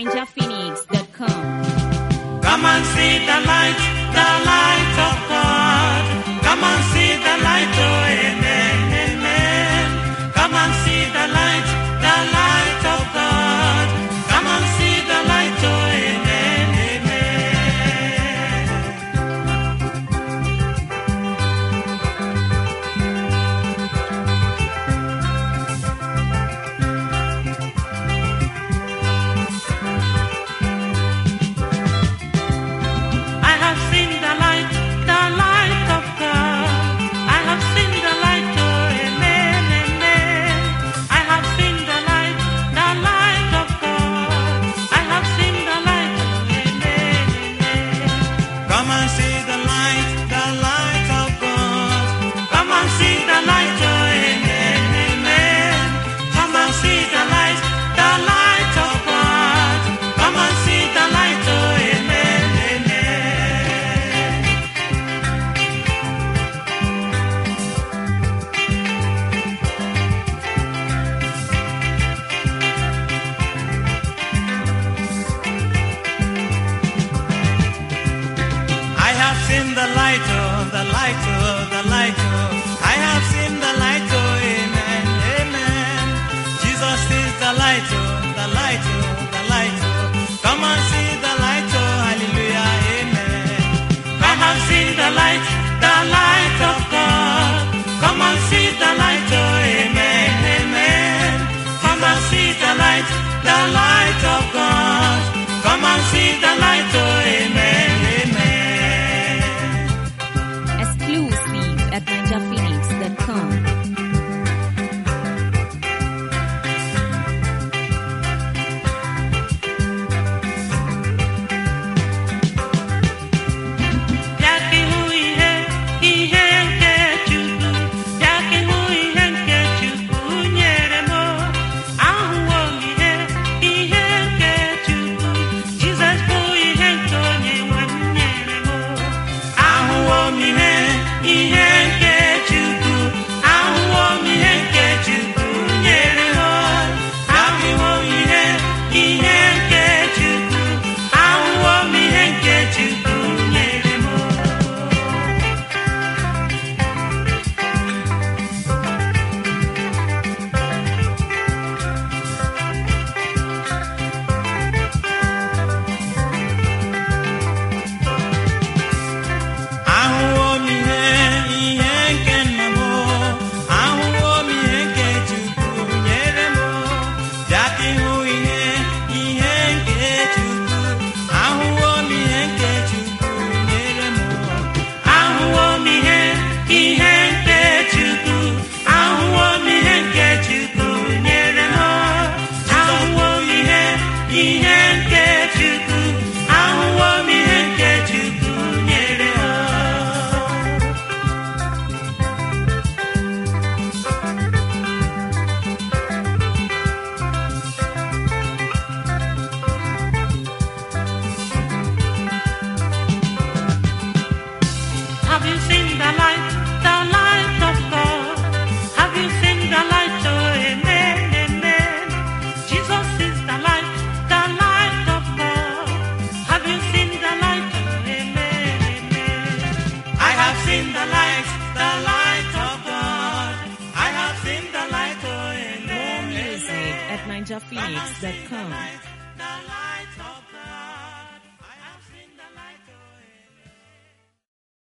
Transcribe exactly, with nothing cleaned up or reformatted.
niger phoenix dot com. Come and see the light, the light of God. Come and see the light, oh amen, amen. Come and see the light, the light of God. Come and see the light, oh amen, amen. I have seen the light, the light of God. I have seen the light, oh amen, amen. I have seen the light, the light of God. I have seen the light, oh amen, amen. Come and see the light, the light of God. Come and see the light, oh amen, amen. Come and see the light, the light of God. Come and see the light, oh amen, amen. I have seen the light, oh, the light, oh, the light, oh. I have seen the light, oh, amen, amen. Jesus is the light, oh, the light, oh, the light, oh. Come and see the light, oh, hallelujah, amen. I have seen the light, the light of God. Come and see the light, oh, amen, amen. Come and see the light, the light of God. Come and see the light, oh, amen, amen. Exclusive at niger phoenix dot com. Ya que huye, ihe nke Chukwu, ya que huye nke Chukwu nyere m, ahụwo m ihe, ihe nke Chukwu, Jizọs bụ ihe nke onye nwe m nyere m. Ahụwo m ihe, ihe nke Chukwu, ahụwo m ihe nke Chukwu nyere m. Ahụwo m ihe, ihe nke Chukwu, ahụwo m ihe nke Chukwu nyere m. Ahụwo m ihe, ihe nke nna m, ahụwo m ihe nke Chukwu nyere m. Bịa ka ịhụ ihe, ihe nke Chukwu, ahụwo m ihe nke Chukwu nyere m. Ahụwo m ihe, ihe nke Chukwu, ahụwo m ihe nke Chukwu nyere m. Ahụwo m ihe, ihe nke Chukwu, ahụwo m ihe nke Chukwu nyere m. Have you seen the light, the light of God? Have you seen the light, oh amen, amen. Jesus is the light, the light of God. Have you seen the light, oh amen, amen. I have seen the light, the light of God. I have seen the light, oh amen, More music amen. at niger phoenix dot com.